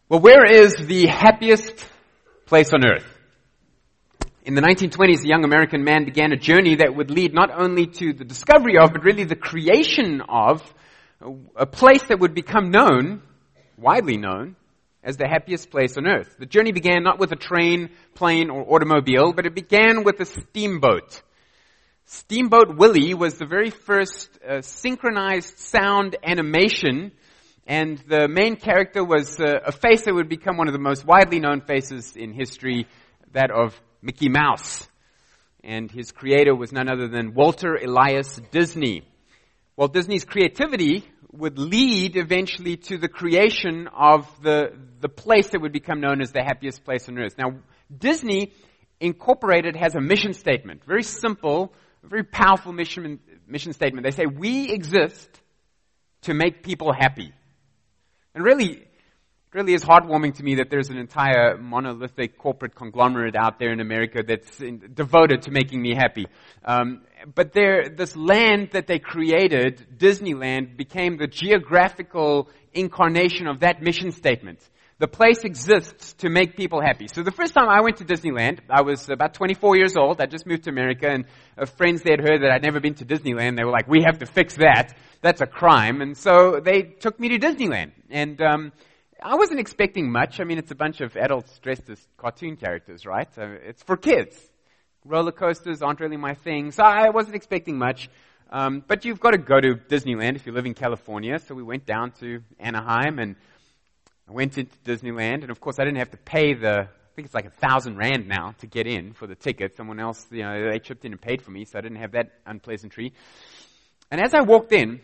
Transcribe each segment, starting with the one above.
Well, where is the happiest place on earth? In the 1920s, a young American man began a journey that would lead not only to the discovery of, but really the creation of a place that would become known, widely known, as the happiest place on earth. The journey began not with a train, plane, or automobile, but it began with a steamboat. Steamboat Willie was the very first synchronized sound animation, and the main character was a face that would become one of the most widely known faces in history, that of Mickey Mouse. And his creator was none other than Walter Elias Disney. Walt Disney's creativity would lead eventually to the creation of the place that would become known as the happiest place on earth. Now, Disney Incorporated has a mission statement, very simple, very powerful mission statement. They say, we exist to make people happy. And really, it really is heartwarming to me that there's an entire monolithic corporate conglomerate out there in America that's devoted to making me happy. But this land that they created, Disneyland, became the geographical incarnation of that mission statement. The place exists to make people happy. So the first time I went to Disneyland, I was about 24 years old. I just moved to America, and friends there had heard that I'd never been to Disneyland. They were like, we have to fix that. That's a crime. And so they took me to Disneyland. And I wasn't expecting much. I mean, it's a bunch of adults dressed as cartoon characters, right? It's for kids. Roller coasters aren't really my thing. So I wasn't expecting much. But you've got to go to Disneyland if you live in California. So we went down to Anaheim, and I went into Disneyland, and of course I didn't have to pay I think it's like 1,000 rand now to get in for the ticket. Someone else, they chipped in and paid for me, so I didn't have that unpleasantry. And as I walked in,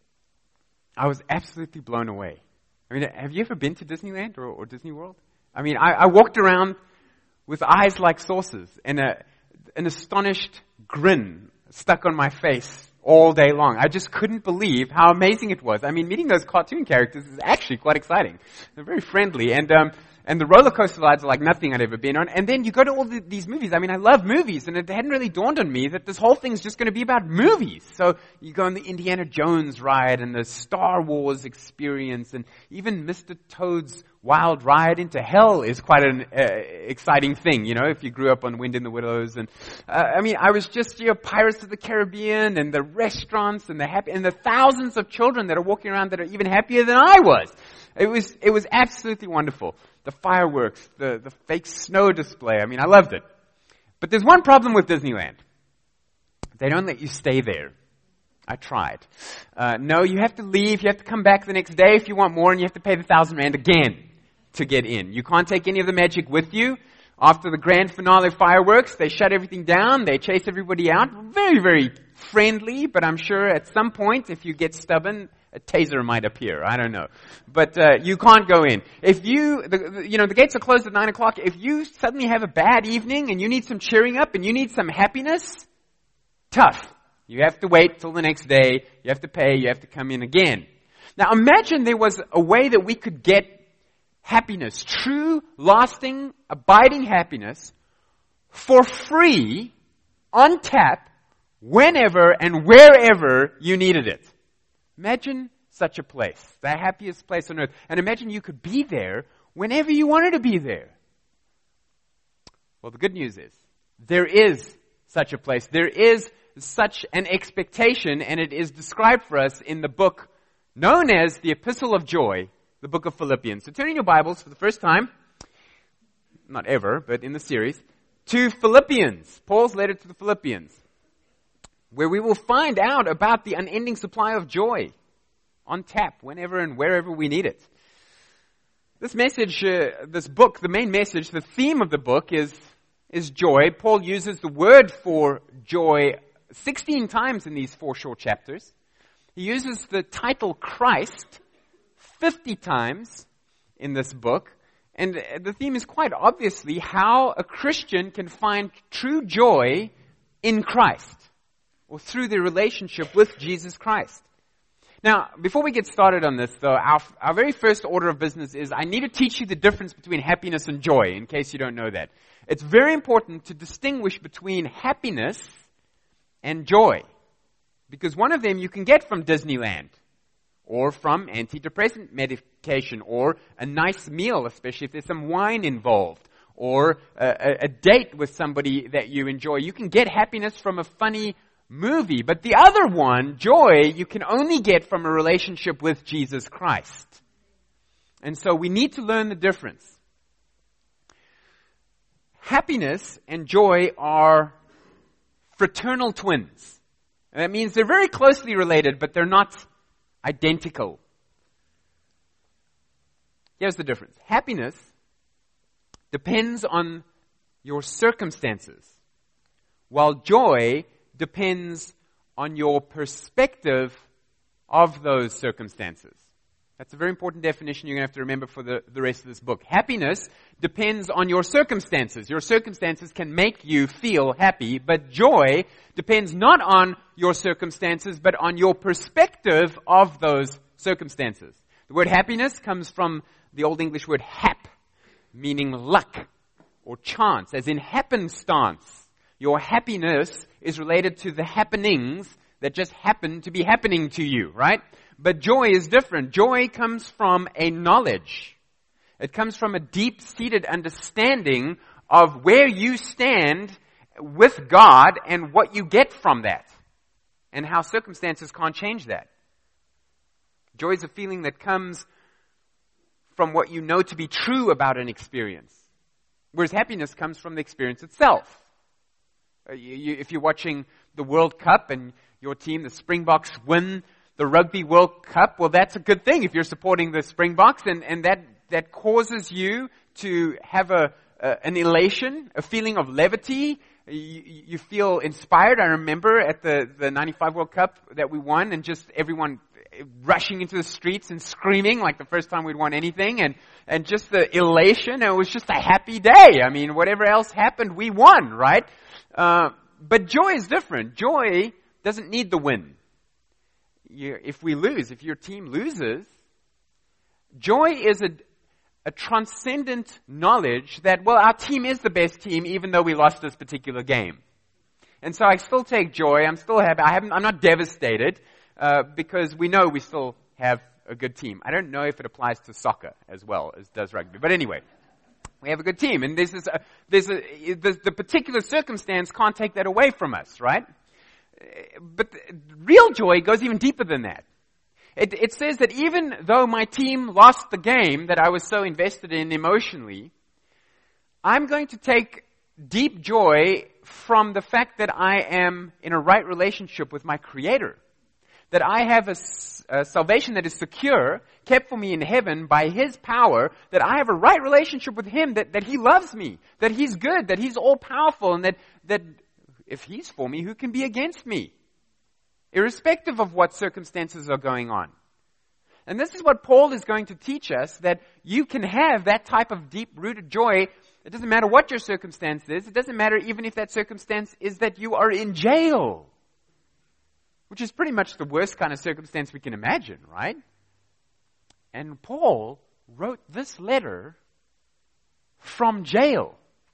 I was absolutely blown away. I mean, have you ever been to Disneyland or Disney World? I mean, I walked around with eyes like saucers and an astonished grin stuck on my face all day long. I just couldn't believe how amazing it was. I mean, meeting those cartoon characters is actually quite exciting. They're very friendly, and the roller coaster rides are like nothing I'd ever been on. And then you go to all these movies. I mean, I love movies, and it hadn't really dawned on me that this whole thing's just going to be about movies. So you go on the Indiana Jones ride and the Star Wars experience, and even Mr. Toad's Wild Ride into Hell is quite an exciting thing, if you grew up on Wind in the Willows. And I mean, I was just, Pirates of the Caribbean, and the restaurants, and the thousands of children that are walking around that are even happier than I was. It was absolutely wonderful. The fireworks, the fake snow display. I mean, I loved it. But there's one problem with Disneyland. They don't let you stay there. I tried. No, you have to leave. You have to come back the next day if you want more, and you have to pay the 1,000 rand again to get in. You can't take any of the magic with you. After the grand finale fireworks, they shut everything down. They chase everybody out. Very, very friendly, but I'm sure at some point, if you get stubborn, a taser might appear. I don't know. But you can't go in. If the gates are closed at 9 o'clock. If you suddenly have a bad evening and you need some cheering up and you need some happiness, tough. You have to wait till the next day. You have to pay. You have to come in again. Now imagine there was a way that we could get happiness, true, lasting, abiding happiness, for free, on tap, whenever and wherever you needed it. Imagine such a place, the happiest place on earth. And imagine you could be there whenever you wanted to be there. Well, the good news is, there is such a place. There is such an expectation, and it is described for us in the book known as the Epistle of Joy, the book of Philippians. So turn in your Bibles for the first time, not ever, but in the series, to Philippians, Paul's letter to the Philippians, where we will find out about the unending supply of joy on tap whenever and wherever we need it. This message, this book, the main message, the theme of the book is joy. Paul uses the word for joy 16 times in these 4 short chapters. He uses the title Christ 50 times in this book. And the theme is quite obviously how a Christian can find true joy in Christ, or through their relationship with Jesus Christ. Now, before we get started on this, though, our very first order of business is I need to teach you the difference between happiness and joy, in case you don't know that. It's very important to distinguish between happiness and joy, because one of them you can get from Disneyland, or from antidepressant medication, or a nice meal, especially if there's some wine involved, or a date with somebody that you enjoy. You can get happiness from a funny movie, but the other one, joy, you can only get from a relationship with Jesus Christ. And so we need to learn the difference. Happiness and joy are fraternal twins. And that means they're very closely related, but they're not identical. Here's the difference. Happiness depends on your circumstances, while joy depends on your perspective of those circumstances. That's a very important definition you're going to have to remember for the rest of this book. Happiness depends on your circumstances. Your circumstances can make you feel happy, but joy depends not on your circumstances, but on your perspective of those circumstances. The word happiness comes from the Old English word hap, meaning luck or chance, as in happenstance. Your happiness is related to the happenings that just happen to be happening to you, right? But joy is different. Joy comes from a knowledge. It comes from a deep-seated understanding of where you stand with God and what you get from that, and how circumstances can't change that. Joy is a feeling that comes from what you know to be true about an experience, whereas happiness comes from the experience itself. If you're watching the World Cup and your team, the Springboks, win the Rugby World Cup, well, that's a good thing if you're supporting the Springboks, and that causes you to have an elation, a feeling of levity. You feel inspired. I remember at the 95 World Cup that we won, and just everyone rushing into the streets and screaming like the first time we'd won anything, and just the elation. It was just a happy day. I mean, whatever else happened, we won, right? But joy is different. Joy doesn't need the win. If we lose, if your team loses, joy is a transcendent knowledge that, well, our team is the best team even though we lost this particular game. And so I still take joy. I'm still happy. I'm not devastated because we know we still have a good team. I don't know if it applies to soccer as well as does rugby. But anyway, we have a good team. And the particular circumstance can't take that away from us, right? But real joy goes even deeper than that. It says that even though my team lost the game that I was so invested in emotionally, I'm going to take deep joy from the fact that I am in a right relationship with my Creator. That I have a salvation that is secure, kept for me in heaven by His power, that I have a right relationship with Him, that He loves me, that He's good, that He's all-powerful, and that if He's for me, who can be against me? Irrespective of what circumstances are going on. And this is what Paul is going to teach us, that you can have that type of deep-rooted joy. It doesn't matter what your circumstance is. It doesn't matter even if that circumstance is that you are in jail, which is pretty much the worst kind of circumstance we can imagine, right? And Paul wrote this letter from jail.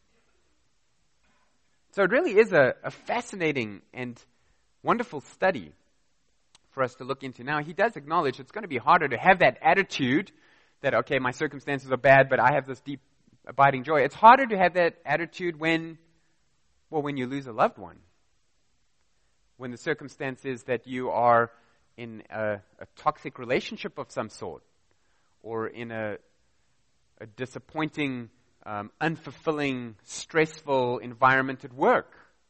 So it really is a fascinating and wonderful study for us to look into. Now, he does acknowledge it's going to be harder to have that attitude that, okay, my circumstances are bad, but I have this deep, abiding joy. It's harder to have that attitude when you lose a loved one. When the circumstance is that you are in a toxic relationship of some sort, or in a disappointing, unfulfilling, stressful environment at work,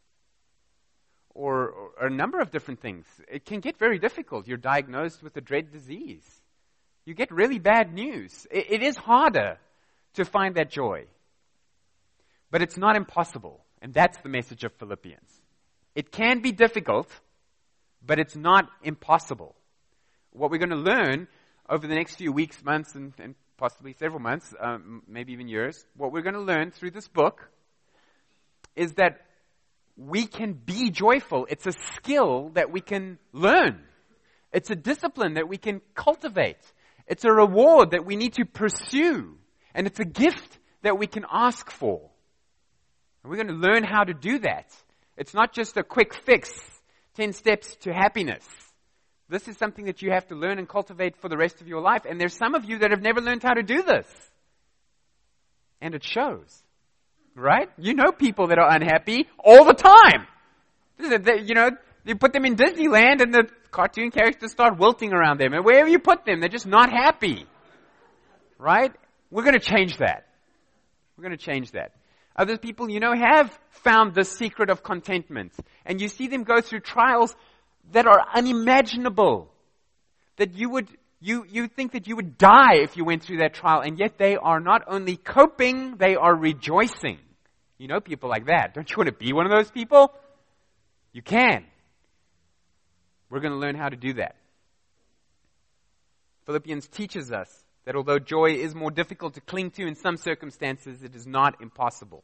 or a number of different things. It can get very difficult. You're diagnosed with a dread disease. You get really bad news. It is harder to find that joy. But it's not impossible. And that's the message of Philippians. It can be difficult, but it's not impossible. What we're going to learn over the next few weeks, months, and possibly several months, maybe even years, what we're going to learn through this book is that we can be joyful. It's a skill that we can learn. It's a discipline that we can cultivate. It's a reward that we need to pursue. And it's a gift that we can ask for. And we're going to learn how to do that. It's not just a quick fix, 10 steps to happiness. This is something that you have to learn and cultivate for the rest of your life. And there's some of you that have never learned how to do this. And it shows. Right? You know people that are unhappy all the time. You put them in Disneyland and the cartoon characters start wilting around them. And wherever you put them, they're just not happy. Right? We're going to change that. We're going to change that. Other people, have found the secret of contentment. And you see them go through trials that are unimaginable. That you think that you would die if you went through that trial. And yet they are not only coping, they are rejoicing. You know people like that. Don't you want to be one of those people? You can. We're going to learn how to do that. Philippians teaches us that although joy is more difficult to cling to in some circumstances, it is not impossible.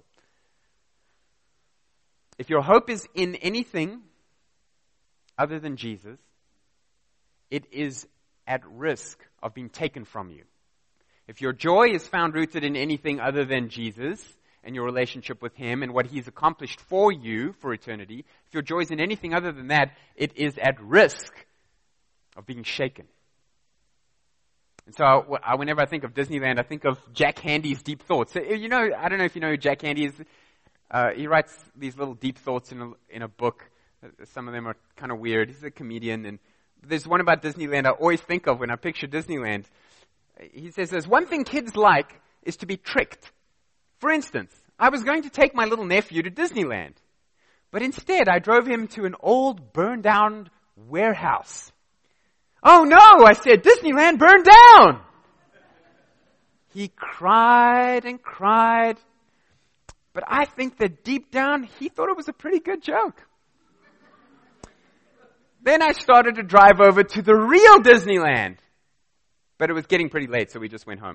If your hope is in anything other than Jesus, it is at risk of being taken from you. If your joy is found rooted in anything other than Jesus and your relationship with Him and what He's accomplished for you for eternity, if your joy is in anything other than that, it is at risk of being shaken. And so whenever I think of Disneyland, I think of Jack Handy's Deep Thoughts. I don't know if you know who Jack Handy is. He writes these little deep thoughts in a book. Some of them are kind of weird. He's a comedian. And there's one about Disneyland I always think of when I picture Disneyland. He says, there's one thing kids like is to be tricked. For instance, I was going to take my little nephew to Disneyland. But instead, I drove him to an old, burned-down warehouse. Oh no, I said, Disneyland burned down. He cried and cried. But I think that deep down, he thought it was a pretty good joke. Then I started to drive over to the real Disneyland. But it was getting pretty late, so we just went home.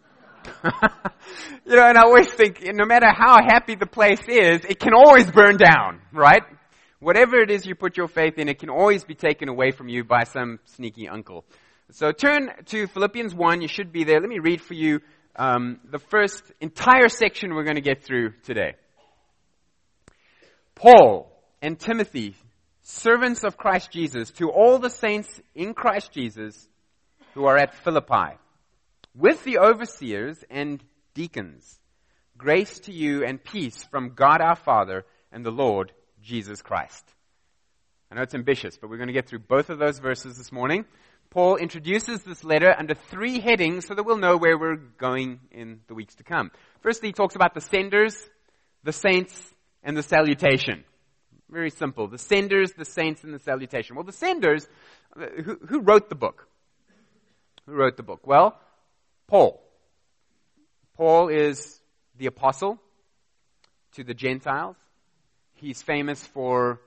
And I always think, no matter how happy the place is, it can always burn down, right? Whatever it is you put your faith in, it can always be taken away from you by some sneaky uncle. So turn to Philippians 1. You should be there. Let me read for you the first entire section we're going to get through today. Paul and Timothy, servants of Christ Jesus, to all the saints in Christ Jesus who are at Philippi, with the overseers and deacons, grace to you and peace from God our Father and the Lord Jesus Christ. I know it's ambitious, but we're going to get through both of those verses this morning. Paul introduces this letter under 3 headings so that we'll know where we're going in the weeks to come. Firstly, he talks about the senders, the saints, and the salutation. Very simple. The senders, the saints, and the salutation. Well, the senders, who wrote the book? Who wrote the book? Well, Paul. Paul is the apostle to the Gentiles. He's famous for,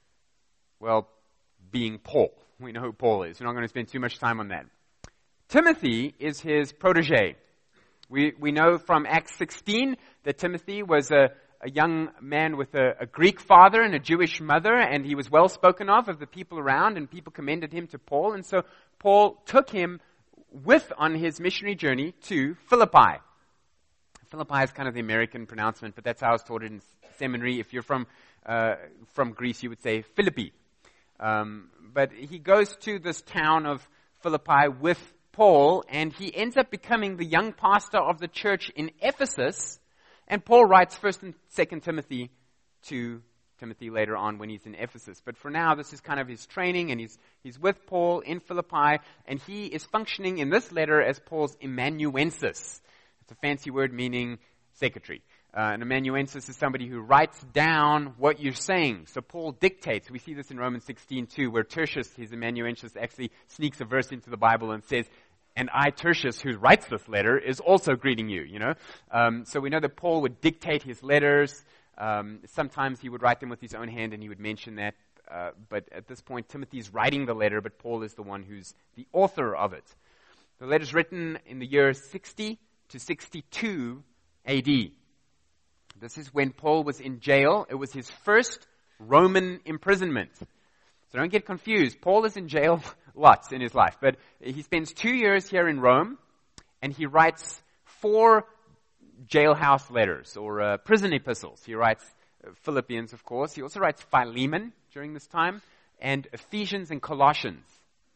being Paul. We know who Paul is. We're not going to spend too much time on that. Timothy is his protege. We know from Acts 16 that Timothy was a young man with a Greek father and a Jewish mother, and he was well spoken of the people around, and people commended him to Paul. And so Paul took him on his missionary journey to Philippi. Philippi is kind of the American pronouncement, but that's how I was taught it in seminary. If you're from Greece, you would say Philippi. But he goes to this town of Philippi with Paul, and he ends up becoming the young pastor of the church in Ephesus. And Paul writes 1st and 2nd Timothy to Timothy later on when he's in Ephesus. But for now, this is kind of his training, and he's with Paul in Philippi, and he is functioning in this letter as Paul's amanuensis. It's a fancy word meaning secretary. An amanuensis is somebody who writes down what you're saying. So Paul dictates. We see this in Romans 16 too, where Tertius, his amanuensis, actually sneaks a verse into the Bible and says, and I, Tertius, who writes this letter, is also greeting you, So we know that Paul would dictate his letters. Sometimes he would write them with his own hand, and he would mention that. But at this point, Timothy's writing the letter, but Paul is the one who's the author of it. The letter's written in the year 60 to 62 AD. This is when Paul was in jail. It was his first Roman imprisonment. So don't get confused. Paul is in jail lots in his life, but he spends 2 years here in Rome, and he writes 4 jailhouse letters or prison epistles. He writes Philippians, of course. He also writes Philemon during this time, and Ephesians and Colossians.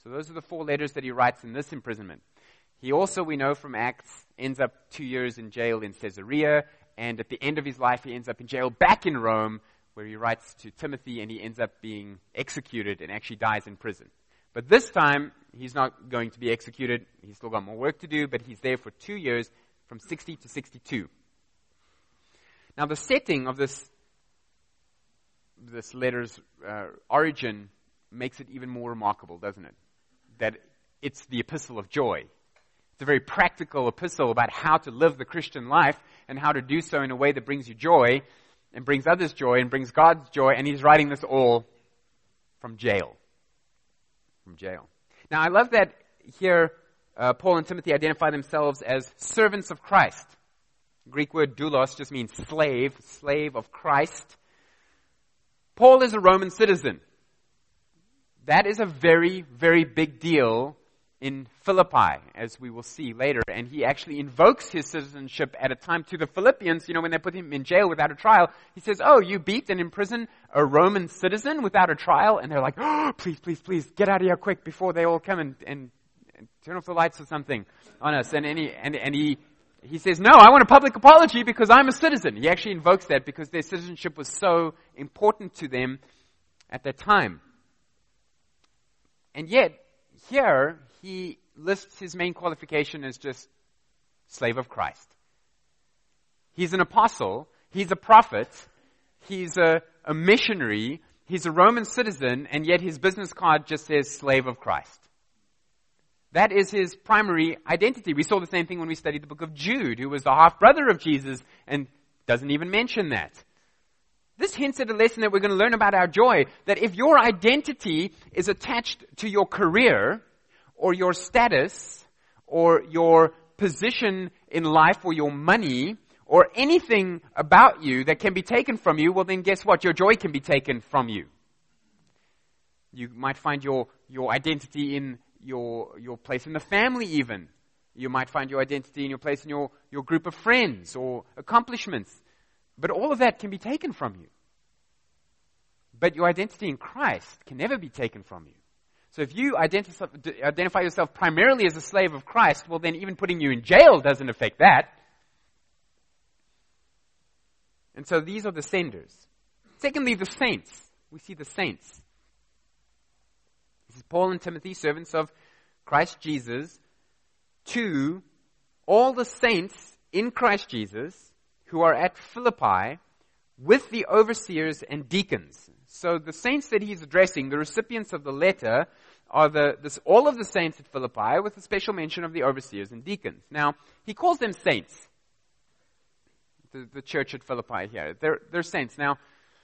So those are the 4 letters that he writes in this imprisonment. He also, we know from Acts, ends up 2 years in jail in Caesarea, and at the end of his life, he ends up in jail back in Rome, where he writes to Timothy, and he ends up being executed and actually dies in prison. But this time, he's not going to be executed. He's still got more work to do, but he's there for 2 years, from 60 to 62. Now, the setting of this letter's origin makes it even more remarkable, doesn't it? That it's the epistle of joy. It's a very practical epistle about how to live the Christian life and how to do so in a way that brings you joy and brings others joy and brings God's joy. And he's writing this all from jail. From jail. Now, I love that here Paul and Timothy identify themselves as servants of Christ. The Greek word doulos just means slave of Christ. Paul is a Roman citizen. That is a very, very big deal in Philippi, as we will see later. And he actually invokes his citizenship at a time to the Philippians, when they put him in jail without a trial. He says, "Oh, you beat and imprison a Roman citizen without a trial?" And they're like, "Oh, please, get out of here quick before they all come and turn off the lights or something on us." And he says, "No, I want a public apology because I'm a citizen." He actually invokes that because their citizenship was so important to them at that time. And yet, here, he lists his main qualification as just slave of Christ. He's an apostle, he's a prophet, he's a missionary, he's a Roman citizen, and yet his business card just says slave of Christ. That is his primary identity. We saw the same thing when we studied the book of Jude, who was the half-brother of Jesus, and doesn't even mention that. This hints at a lesson that we're going to learn about our joy, that if your identity is attached to your career, or your status, or your position in life, or your money, or anything about you that can be taken from you, well then guess what? Your joy can be taken from you. You might find your identity in your place in the family even. You might find your identity in your place in your group of friends or accomplishments. But all of that can be taken from you. But your identity in Christ can never be taken from you. So if you identify yourself primarily as a slave of Christ, well then even putting you in jail doesn't affect that. And so these are the senders. Secondly, the saints. We see the saints. This is Paul and Timothy, servants of Christ Jesus, to all the saints in Christ Jesus who are at Philippi with the overseers and deacons. So the saints that he's addressing, the recipients of the letter, are all of the saints at Philippi with a special mention of the overseers and deacons. Now, he calls them saints. The church at Philippi here. They're saints. Now,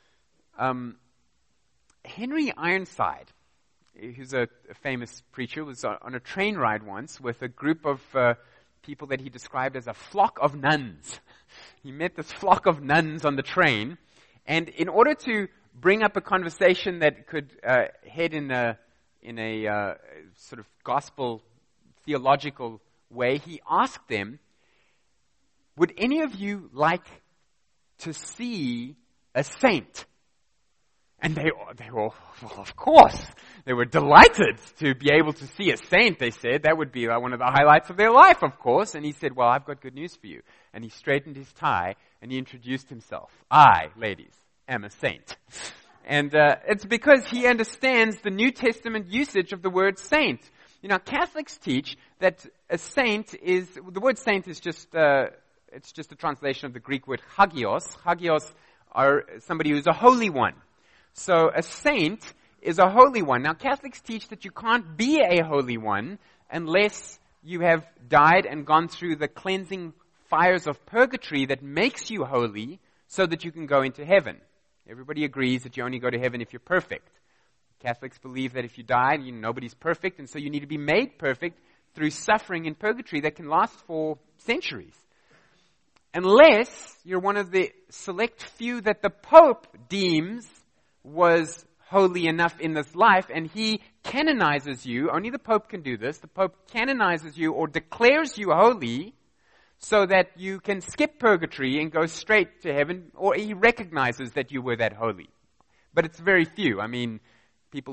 Henry Ironside, who's a famous preacher, was on a train ride once with a group of people that he described as a flock of nuns. He met this flock of nuns on the train, and in order to bring up a conversation that could head in a sort of gospel theological way, he asked them, "Would any of you like to see a saint?" And they were, well, of course. They were delighted to be able to see a saint, they said. That would be one of the highlights of their life, of course. And he said, "Well, I've got good news for you." And he straightened his tie and he introduced himself. "I, ladies, am a saint." And it's because he understands the New Testament usage of the word saint. Catholics teach that a saint the word saint is just, it's just a translation of the Greek word hagios. Hagios are somebody who's a holy one. So a saint is a holy one. Now, Catholics teach that you can't be a holy one unless you have died and gone through the cleansing fires of purgatory that makes you holy so that you can go into heaven. Everybody agrees that you only go to heaven if you're perfect. Catholics believe that if you die, nobody's perfect, and so you need to be made perfect through suffering in purgatory that can last for centuries. Unless you're one of the select few that the Pope deems was holy enough in this life, and he canonizes you. Only the Pope can do this. The Pope canonizes you or declares you holy so that you can skip purgatory and go straight to heaven, or he recognizes that you were that holy. But it's very few. People who are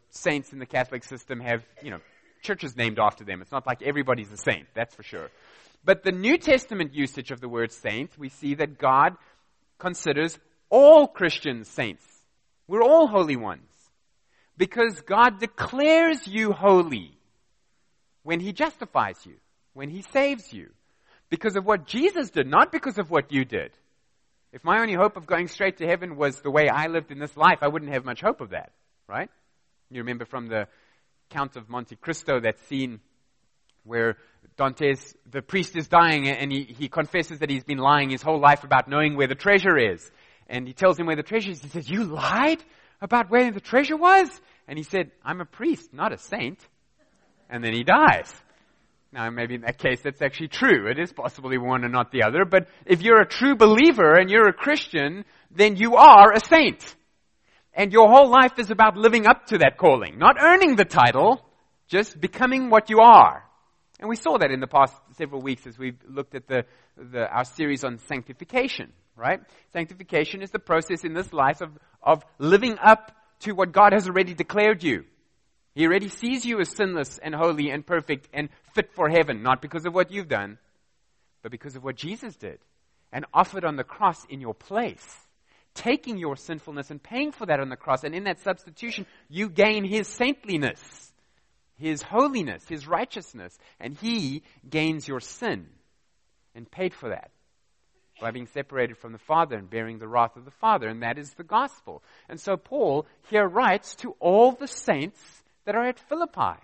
saints in the Catholic system have, churches named after them. It's not like everybody's a saint, that's for sure. But the New Testament usage of the word saint, we see that God considers all Christians saints. We're all holy ones. Because God declares you holy when He justifies you, when He saves you. Because of what Jesus did, not because of what you did. If my only hope of going straight to heaven was the way I lived in this life, I wouldn't have much hope of that, right? You remember from the Count of Monte Cristo, that scene where Dantes, the priest, is dying and he confesses that he's been lying his whole life about knowing where the treasure is. And he tells him where the treasure is. He says, "You lied about where the treasure was?" And he said, "I'm a priest, not a saint." And then he dies. Now, maybe in that case, that's actually true. It is possibly one and not the other. But if you're a true believer and you're a Christian, then you are a saint. And your whole life is about living up to that calling. Not earning the title, just becoming what you are. And we saw that in the past several weeks as we looked at our series on sanctification, right? Sanctification is the process in this life of living up to what God has already declared you. He already sees you as sinless and holy and perfect and fit for heaven, not because of what you've done, but because of what Jesus did and offered on the cross in your place, taking your sinfulness and paying for that on the cross. And in that substitution, you gain His saintliness, His holiness, His righteousness, and He gains your sin and paid for that by being separated from the Father and bearing the wrath of the Father. And that is the gospel. And so Paul here writes to all the saints that are at Philippi.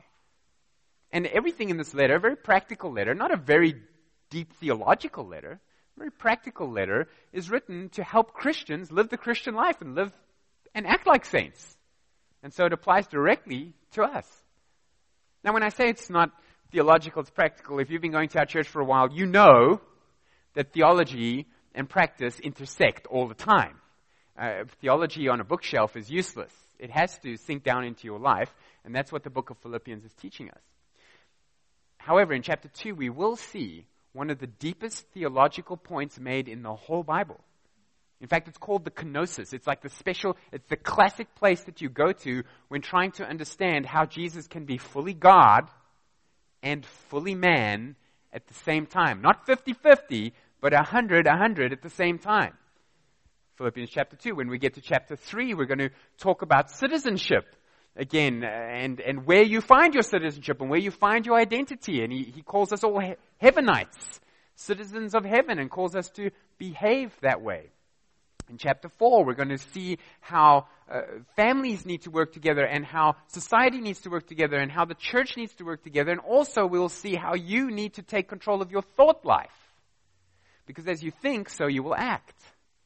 And everything in this letter, a very practical letter, not a very deep theological letter, a very practical letter, is written to help Christians live the Christian life and live and act like saints. And so it applies directly to us. Now, when I say it's not theological, it's practical, if you've been going to our church for a while, you know that theology and practice intersect all the time. Theology on a bookshelf is useless. It has to sink down into your life, and that's what the book of Philippians is teaching us. However, in chapter 2, we will see one of the deepest theological points made in the whole Bible. In fact, it's called the kenosis. It's like it's the classic place that you go to when trying to understand how Jesus can be fully God and fully man at the same time. Not 50-50, but 100 at the same time. Philippians chapter 2. When we get to chapter 3, we're going to talk about citizenship again, and where you find your citizenship and where you find your identity. And he calls us all heavenites, citizens of heaven, and calls us to behave that way. In chapter 4, we're going to see how families need to work together and how society needs to work together and how the church needs to work together. And also we'll see how you need to take control of your thought life. Because as you think, so you will act.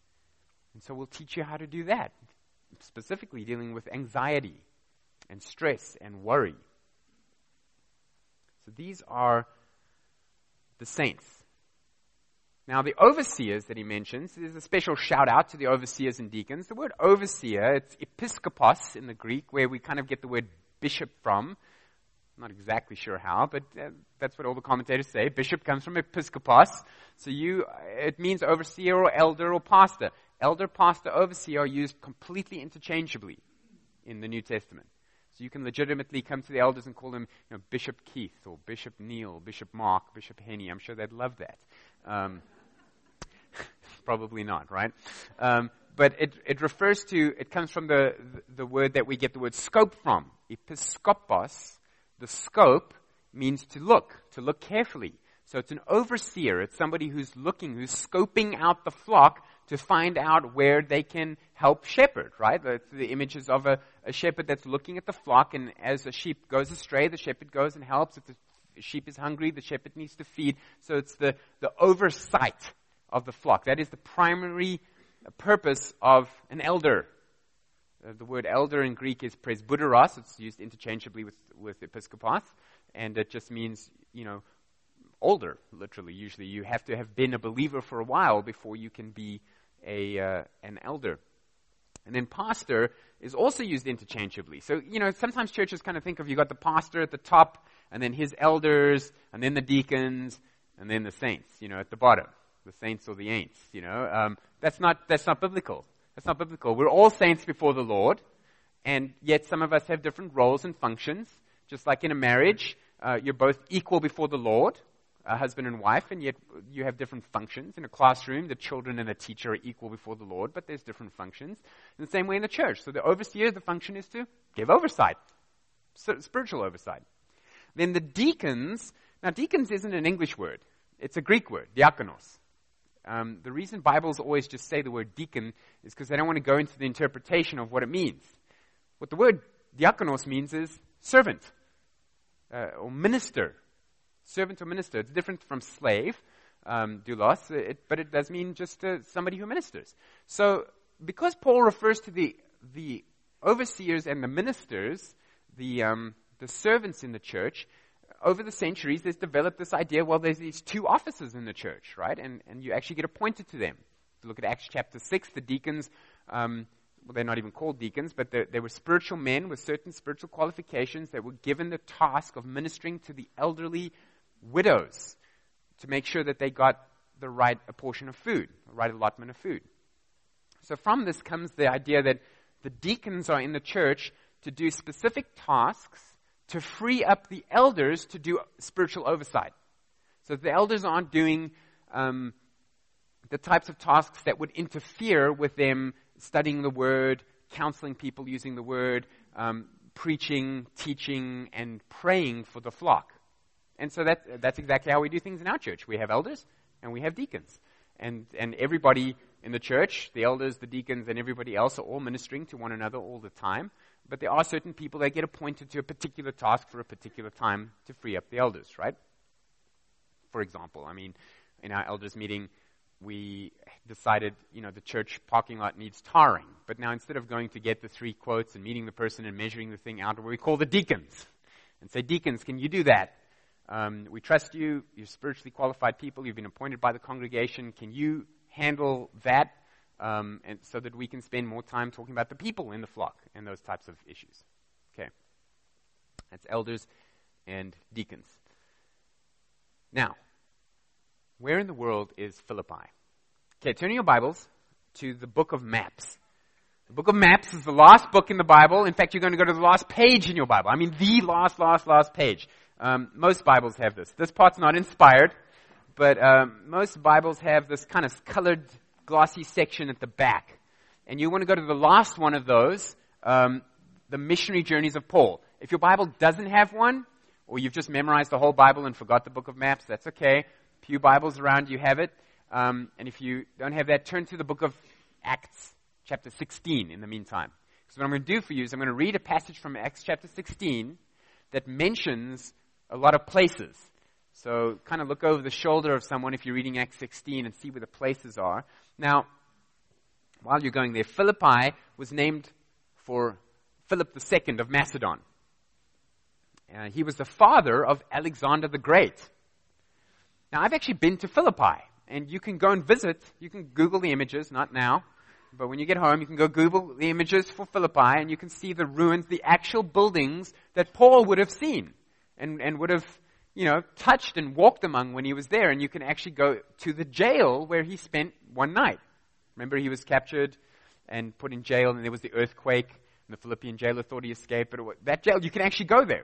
And so we'll teach you how to do that, specifically dealing with anxiety and stress and worry. So these are the saints. Now, the overseers that he mentions, there's a special shout out to the overseers and deacons. The word overseer, it's episkopos in the Greek, where we kind of get the word bishop from. I'm not exactly sure how, but that's what all the commentators say. Bishop comes from episkopos. So it means overseer or elder or pastor. Elder, pastor, overseer are used completely interchangeably in the New Testament. So you can legitimately come to the elders and call them Bishop Keith or Bishop Neil, Bishop Mark, Bishop Henny. I'm sure they'd love that. Probably not, right? But it comes from the word that we get the word scope from. Episkopos, the scope means to look carefully. So it's an overseer. It's somebody who's looking, who's scoping out the flock to find out where they can help shepherd, right? The images of a shepherd that's looking at the flock, and as a sheep goes astray, the shepherd goes and helps. If the sheep is hungry, the shepherd needs to feed. So it's the oversight of the flock. That is the primary purpose of an elder. The word elder in Greek is presbyteros. It's used interchangeably with episkopos, and it just means, older, literally. Usually you have to have been a believer for a while before you can be an elder. And then pastor is also used interchangeably. So, sometimes churches kind of think of, you got the pastor at the top, and then his elders, and then the deacons, and then the saints, at the bottom. The saints or the ain'ts, That's not biblical. That's not biblical. We're all saints before the Lord. And yet some of us have different roles and functions. Just like in a marriage, you're both equal before the Lord, a husband and wife, and yet you have different functions. In a classroom, the children and the teacher are equal before the Lord, but there's different functions. In the same way in the church. So the overseer, the function is to give oversight, spiritual oversight. Then the deacons, now deacons isn't an English word. It's a Greek word, diakonos. The reason Bibles always just say the word deacon is because they don't want to go into the interpretation of what it means. What the word diakonos means is servant or minister. Servant or minister. It's different from slave, doulos, but it does mean just somebody who ministers. So because Paul refers to the overseers and the ministers, the servants in the church, over the centuries, there's developed this idea, well, there's these two offices in the church, right? And you actually get appointed to them. If you look at Acts chapter 6, the deacons, well, they're not even called deacons, but they were spiritual men with certain spiritual qualifications that were given the task of ministering to the elderly widows to make sure that they got the right portion of food, the right allotment of food. So from this comes the idea that the deacons are in the church to do specific tasks to free up the elders to do spiritual oversight. So the elders aren't doing the types of tasks that would interfere with them studying the Word, counseling people using the Word, preaching, teaching, and praying for the flock. And so that's exactly how we do things in our church. We have elders and we have deacons. And everybody in the church, the elders, the deacons, and everybody else are all ministering to one another all the time. But there are certain people that get appointed to a particular task for a particular time to free up the elders, right? For example, in our elders meeting, we decided, the church parking lot needs tarring. But now instead of going to get the 3 quotes and meeting the person and measuring the thing out, we call the deacons and say, deacons, can you do that? We trust you. You're spiritually qualified people. You've been appointed by the congregation. Can you handle that? And so that we can spend more time talking about the people in the flock and those types of issues. Okay. That's elders and deacons. Now, where in the world is Philippi? Okay, turn your Bibles to the book of Maps. The book of Maps is the last book in the Bible. In fact, you're going to go to the last page in your Bible. The last page. Most Bibles have this. This part's not inspired, but most Bibles have this kind of colored, glossy section at the back. And you want to go to the last one of those, the missionary journeys of Paul. If your Bible doesn't have one, or you've just memorized the whole Bible and forgot the book of Maps, that's okay. Pew Bibles around you have it. And if you don't have that, turn to the book of Acts chapter 16 in the meantime. So what I'm going to do for you is I'm going to read a passage from Acts chapter 16 that mentions a lot of places. So kind of look over the shoulder of someone if you're reading Acts 16 and see where the places are. Now, while you're going there, Philippi was named for Philip II of Macedon. He was the father of Alexander the Great. Now, I've actually been to Philippi, and you can go and visit. You can Google the images, not now, but when you get home, you can go Google the images for Philippi, and you can see the ruins, the actual buildings that Paul would have seen and would have, touched and walked among when he was there. And you can actually go to the jail where he spent one night. Remember, he was captured and put in jail, and there was the earthquake, and the Philippian jailer thought he escaped. But that jail, you can actually go there.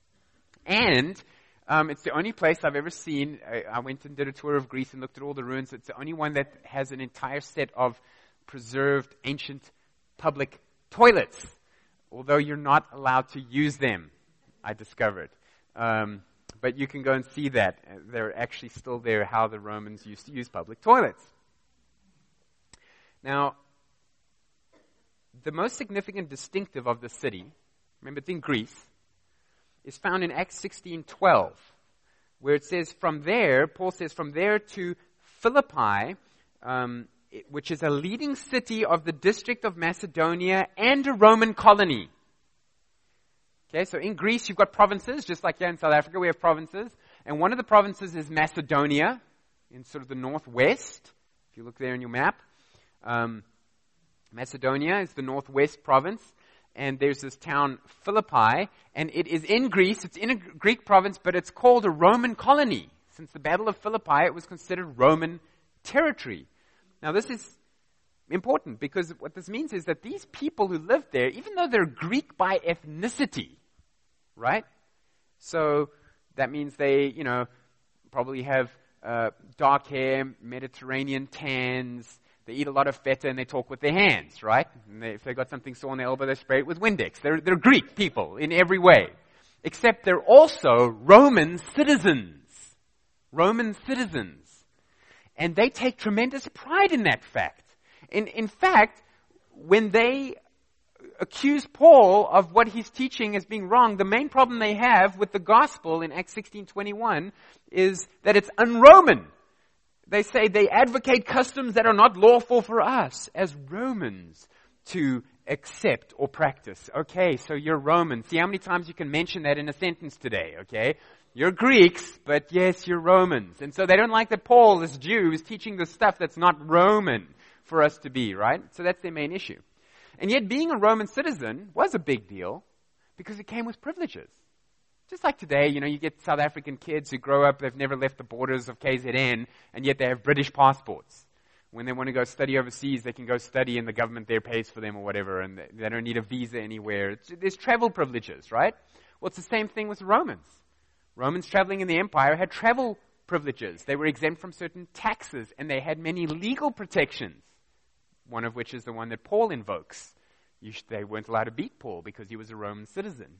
And it's the only place I've ever seen. I went and did a tour of Greece and looked at all the ruins. It's the only one that has an entire set of preserved ancient public toilets, although you're not allowed to use them, I discovered. But you can go and see that. They're actually still there, how the Romans used to use public toilets. Now, the most significant distinctive of the city, remember it's in Greece, is found in Acts 16:12, where it says from there, Paul says from there to Philippi, which is a leading city of the district of Macedonia and a Roman colony. Okay, so in Greece you've got provinces, just like here in South Africa we have provinces, and one of the provinces is Macedonia, in sort of the northwest, if you look there in your map. Macedonia is the northwest province, and there's this town Philippi, and it is in Greece, it's in a Greek province, but it's called a Roman colony. Since the Battle of Philippi, it was considered Roman territory. Now this is important because what this means is that these people who lived there, even though they're Greek by ethnicity, right? So that means they, probably have dark hair, Mediterranean tans. They eat a lot of feta and they talk with their hands, right? And if they got something sore on their elbow, they spray it with Windex. They're Greek people in every way. Except they're also Roman citizens. Roman citizens. And they take tremendous pride in that fact. In fact, when they accuse Paul of what he's teaching as being wrong, the main problem they have with the gospel in Acts 16:21 is that it's un-Roman. They say they advocate customs that are not lawful for us as Romans to accept or practice. Okay, so you're Roman. See how many times you can mention that in a sentence today, okay? You're Greeks, but yes, you're Romans. And so they don't like that Paul, this Jew, is teaching the stuff that's not Roman for us to be, right? So that's their main issue. And yet being a Roman citizen was a big deal because it came with privileges. Just like today, you get South African kids who grow up, they've never left the borders of KZN, and yet they have British passports. When they want to go study overseas, they can go study and the government there pays for them or whatever, and they don't need a visa anywhere. There's travel privileges, right? Well, it's the same thing with Romans. Romans traveling in the empire had travel privileges. They were exempt from certain taxes, and they had many legal protections, one of which is the one that Paul invokes. They weren't allowed to beat Paul because he was a Roman citizen.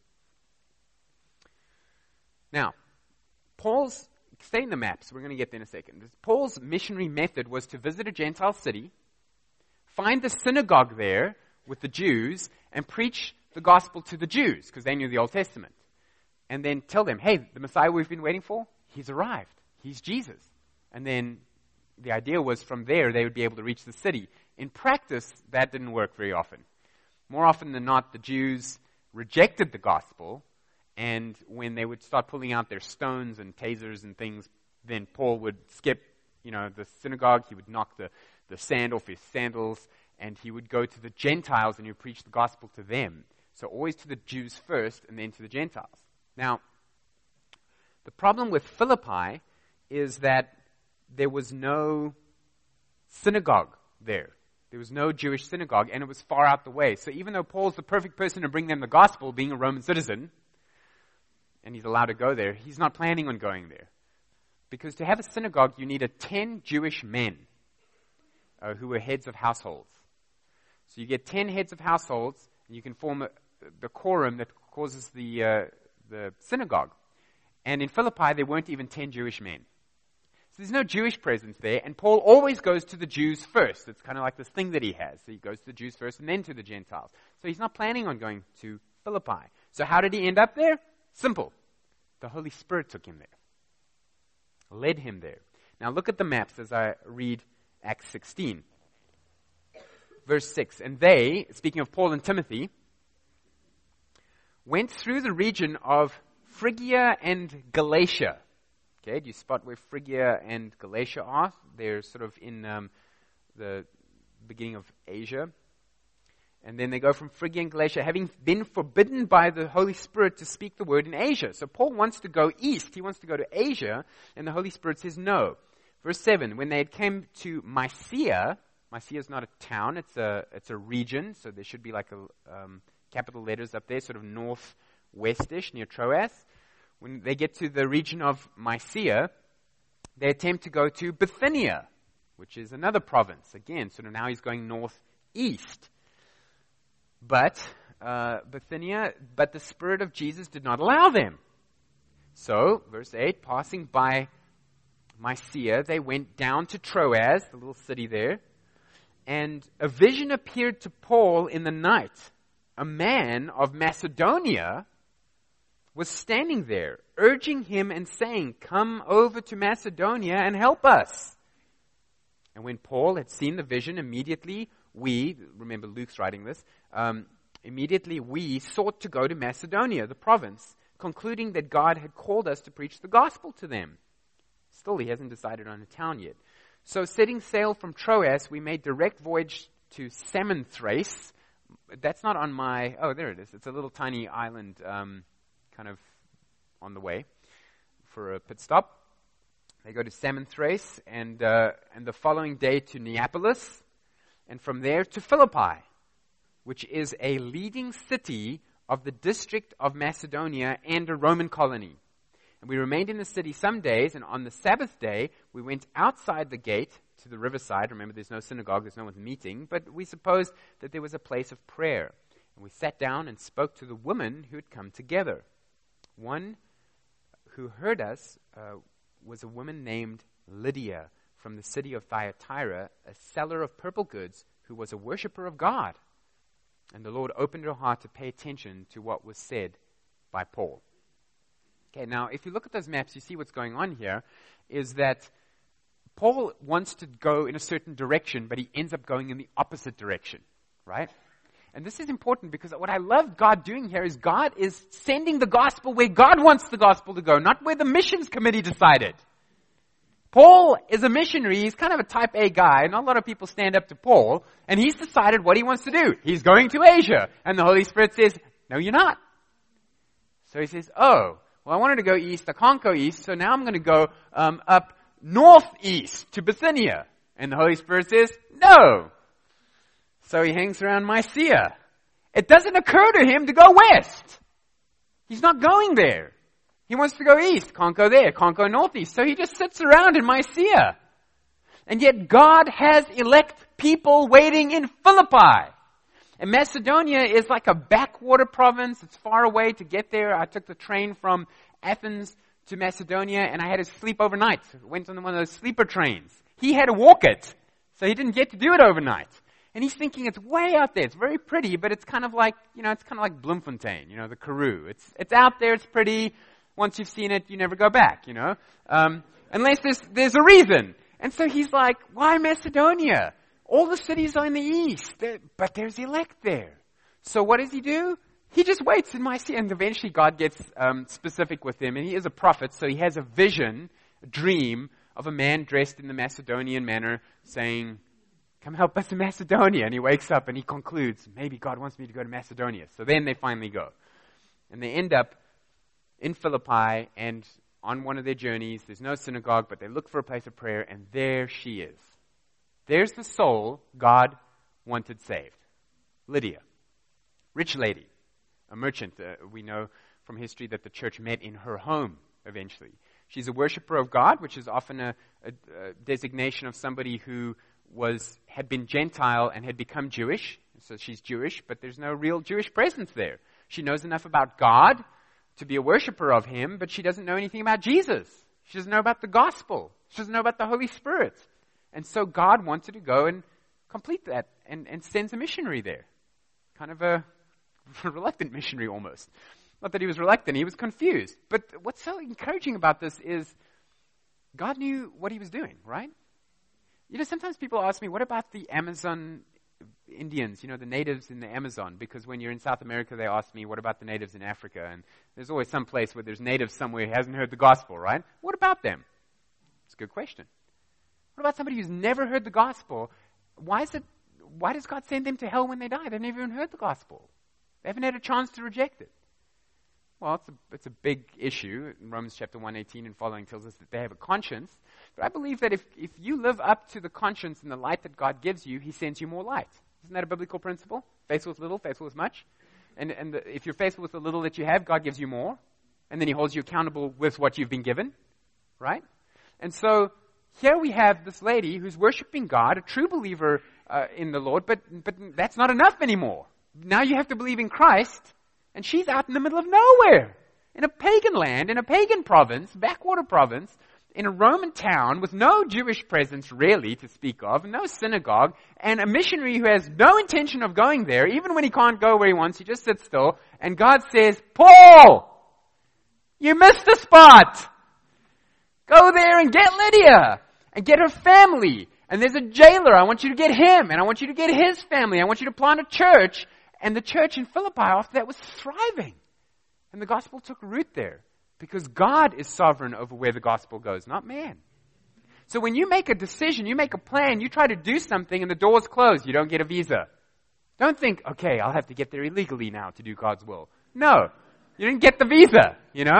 Now, stay in the maps, we're going to get there in a second. Paul's missionary method was to visit a Gentile city, find the synagogue there with the Jews, and preach the gospel to the Jews, because they knew the Old Testament. And then tell them, hey, the Messiah we've been waiting for, he's arrived. He's Jesus. And then the idea was from there they would be able to reach the city. In practice, that didn't work very often. More often than not, the Jews rejected the gospel, and when they would start pulling out their stones and tasers and things, then Paul would skip, the synagogue. He would knock the sand off his sandals, and he would go to the Gentiles and he would preach the gospel to them. So always to the Jews first and then to the Gentiles. Now, the problem with Philippi is that there was no synagogue there. There was no Jewish synagogue, and it was far out the way. So even though Paul's the perfect person to bring them the gospel, being a Roman citizen, and he's allowed to go there, he's not planning on going there. Because to have a synagogue, you need 10 Jewish men who were heads of households. So you get 10 heads of households, and you can form the quorum that causes the synagogue. And in Philippi, there weren't even 10 Jewish men. So there's no Jewish presence there, and Paul always goes to the Jews first. It's kind of like this thing that he has. So he goes to the Jews first and then to the Gentiles. So he's not planning on going to Philippi. So how did he end up there? Simple. The Holy Spirit took him there. Led him there. Now look at the maps as I read Acts 16. Verse 6. And they, speaking of Paul and Timothy, went through the region of Phrygia and Galatia. Okay, do you spot where Phrygia and Galatia are? They're sort of in the beginning of Asia. And then they go from Phrygia and Galatia, having been forbidden by the Holy Spirit to speak the word in Asia. So Paul wants to go east. He wants to go to Asia, and the Holy Spirit says no. Verse 7, when they had came to Mysia is not a town, it's a region, so there should be like capital letters up there, sort of northwestish near Troas. When they get to the region of Mysia, they attempt to go to Bithynia, which is another province. Again, sort of now he's going northeast. But the Spirit of Jesus did not allow them. So, verse 8, passing by Mysia, they went down to Troas, the little city there, and a vision appeared to Paul in the night. A man of Macedonia was standing there, urging him and saying, "Come over to Macedonia and help us." And when Paul had seen the vision, immediately remember Luke's writing this, immediately we sought to go to Macedonia, the province, concluding that God had called us to preach the gospel to them. Still, he hasn't decided on a town yet. So setting sail from Troas, we made direct voyage to Samothrace. That's not on there it is. It's a little tiny island kind of on the way for a pit stop. They go to Samothrace and the following day to Neapolis. and from there to Philippi, which is a leading city of the district of Macedonia and a Roman colony. And we remained in the city some days, and on the Sabbath day, we went outside the gate to the riverside. Remember, there's no synagogue, there's no one meeting, but we supposed that there was a place of prayer. And we sat down and spoke to the women who had come together. One who heard us was a woman named Lydia from the city of Thyatira, a seller of purple goods, who was a worshiper of God. And the Lord opened her heart to pay attention to what was said by Paul. Okay, now if you look at those maps, you see what's going on here is that Paul wants to go in a certain direction, but he ends up going in the opposite direction, right? And this is important because what I love God doing here is God is sending the gospel where God wants the gospel to go, not where the missions committee decided. Paul is a missionary. He's kind of a type A guy. Not a lot of people stand up to Paul, and he's decided what he wants to do. He's going to Asia. And the Holy Spirit says, no, you're not. So he says, oh, well, I wanted to go east. I can't go east, so now I'm going to go up northeast to Bithynia. And the Holy Spirit says, no. So he hangs around Mysia. It doesn't occur to him to go west. He's not going there. He wants to go east. Can't go there. Can't go northeast. So he just sits around in Mysia. And yet God has elect people waiting in Philippi. And Macedonia is like a backwater province. It's far away to get there. I took the train from Athens to Macedonia, and I had to sleep overnight. Went on one of those sleeper trains. He had to walk it, so he didn't get to do it overnight. And he's thinking it's way out there. It's very pretty, but it's kind of like, it's kind of like Bloemfontein, the Karoo. It's out there, it's pretty. Once you've seen it, you never go back, unless there's a reason. And so he's like, why Macedonia? All the cities are in the east, but there's elect there. So what does he do? He just waits in Mysia, and eventually God gets specific with him, and he is a prophet, so he has a vision, a dream of a man dressed in the Macedonian manner saying, come help us in Macedonia. And he wakes up and he concludes, maybe God wants me to go to Macedonia. So then they finally go. And they end up in Philippi, and on one of their journeys, there's no synagogue, but they look for a place of prayer, and there she is. There's the soul God wanted saved. Lydia, rich lady, a merchant. We know from history that the church met in her home eventually. She's a worshiper of God, which is often a designation of somebody who had been Gentile and had become Jewish. So she's Jewish, but there's no real Jewish presence there. She knows enough about God to be a worshiper of Him, but she doesn't know anything about Jesus. She doesn't know about the gospel. She doesn't know about the Holy Spirit. And so God wanted to go and complete that and sends a missionary there. Kind of a reluctant missionary almost. Not that he was reluctant, he was confused. But what's so encouraging about this is God knew what He was doing, right? Sometimes people ask me, what about the Amazon Indians, the natives in the Amazon? Because when you're in South America, they ask me, what about the natives in Africa? And there's always some place where there's natives somewhere who hasn't heard the gospel, right? What about them? It's a good question. What about somebody who's never heard the gospel? Why does God send them to hell when they die? They've never even heard the gospel. They haven't had a chance to reject it. Well, it's a big issue. In Romans chapter 1:18 and following tells us that they have a conscience. But I believe that if you live up to the conscience and the light that God gives you, He sends you more light. Isn't that a biblical principle? Faithful with little, faithful with much. And if you're faithful with the little that you have, God gives you more. And then He holds you accountable with what you've been given. Right? And so here we have this lady who's worshiping God, a true believer in the Lord, but that's not enough anymore. Now you have to believe in Christ, and she's out in the middle of nowhere, in a pagan land, in a pagan province, backwater province, in a Roman town with no Jewish presence really to speak of, no synagogue, and a missionary who has no intention of going there, even when he can't go where he wants, he just sits still, and God says, Paul, you missed the spot. Go there and get Lydia, and get her family, and there's a jailer, I want you to get him, and I want you to get his family, I want you to plant a church. And the church in Philippi after that was thriving. And the gospel took root there. Because God is sovereign over where the gospel goes, not man. So when you make a decision, you make a plan, you try to do something and the door's closed, you don't get a visa. Don't think, okay, I'll have to get there illegally now to do God's will. No, you didn't get the visa,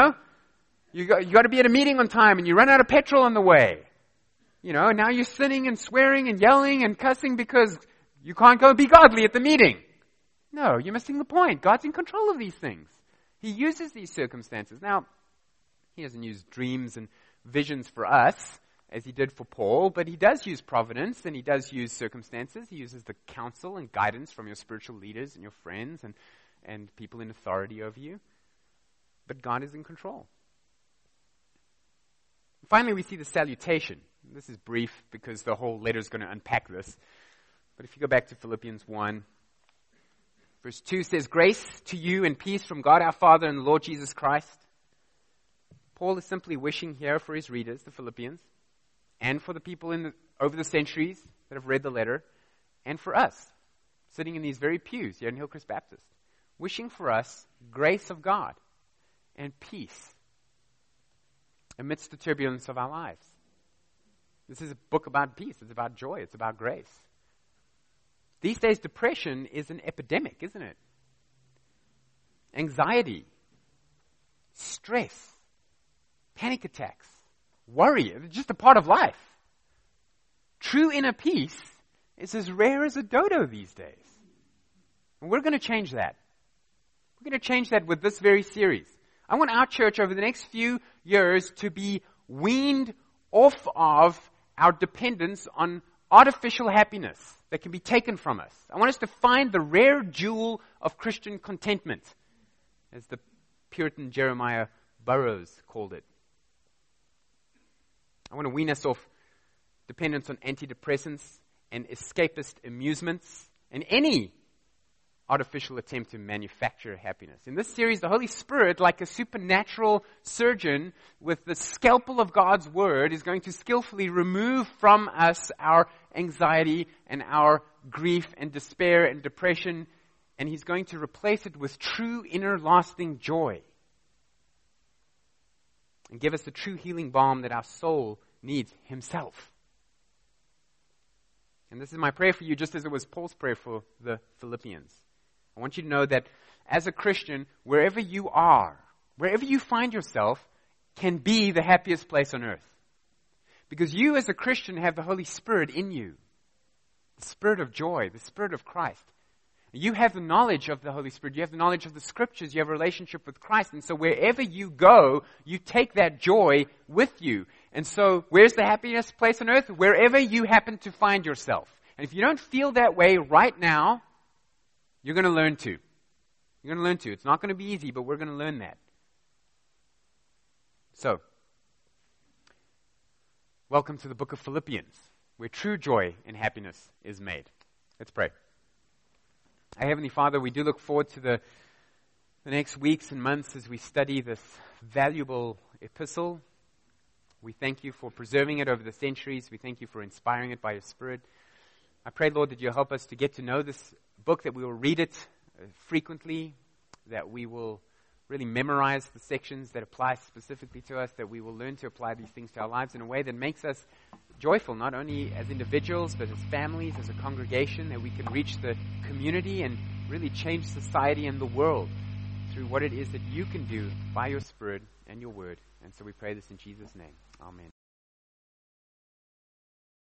You got to be at a meeting on time and you run out of petrol on the way. And now you're sinning and swearing and yelling and cussing because you can't go be godly at the meeting. No, you're missing the point. God's in control of these things. He uses these circumstances. Now, he doesn't use dreams and visions for us, as he did for Paul, but he does use providence, and he does use circumstances. He uses the counsel and guidance from your spiritual leaders and your friends and people in authority over you. But God is in control. Finally, we see the salutation. This is brief because the whole letter is going to unpack this. But if you go back to Philippians 1, verse 2 says, "Grace to you and peace from God our Father and the Lord Jesus Christ." Paul is simply wishing here for his readers, the Philippians, and for the people over the centuries that have read the letter, and for us, sitting in these very pews here in Hillcrest Baptist, wishing for us grace of God and peace amidst the turbulence of our lives. This is a book about peace. It's about joy. It's about grace. These days, depression is an epidemic, isn't it? Anxiety, stress, panic attacks, worry, it's just a part of life. True inner peace is as rare as a dodo these days. And we're going to change that. We're going to change that with this very series. I want our church over the next few years to be weaned off of our dependence on artificial happiness that can be taken from us. I want us to find the rare jewel of Christian contentment, as the Puritan Jeremiah Burroughs called it. I want to wean us off dependence on antidepressants and escapist amusements and any artificial attempt to manufacture happiness. In this series, the Holy Spirit, like a supernatural surgeon with the scalpel of God's Word, is going to skillfully remove from us our anxiety and our grief and despair and depression, and He's going to replace it with true inner lasting joy and give us the true healing balm that our soul needs, Himself. And this is my prayer for you, just as it was Paul's prayer for the Philippians. I want you to know that as a Christian, wherever you are, wherever you find yourself, can be the happiest place on earth. Because you as a Christian have the Holy Spirit in you. The Spirit of joy, the Spirit of Christ. You have the knowledge of the Holy Spirit. You have the knowledge of the Scriptures. You have a relationship with Christ. And so wherever you go, you take that joy with you. And so where's the happiest place on earth? Wherever you happen to find yourself. And if you don't feel that way right now, you're going to learn to. You're going to learn to. It's not going to be easy, but we're going to learn that. So, welcome to the book of Philippians, where true joy and happiness is made. Let's pray. Our Heavenly Father, we do look forward to the next weeks and months as we study this valuable epistle. We thank you for preserving it over the centuries. We thank you for inspiring it by your Spirit. I pray, Lord, that you'll help us to get to know this book, that we will read it frequently, that we will really memorize the sections that apply specifically to us, that we will learn to apply these things to our lives in a way that makes us joyful, not only as individuals, but as families, as a congregation, that we can reach the community and really change society and the world through what it is that you can do by your Spirit and your Word. And so we pray this in Jesus' name. Amen.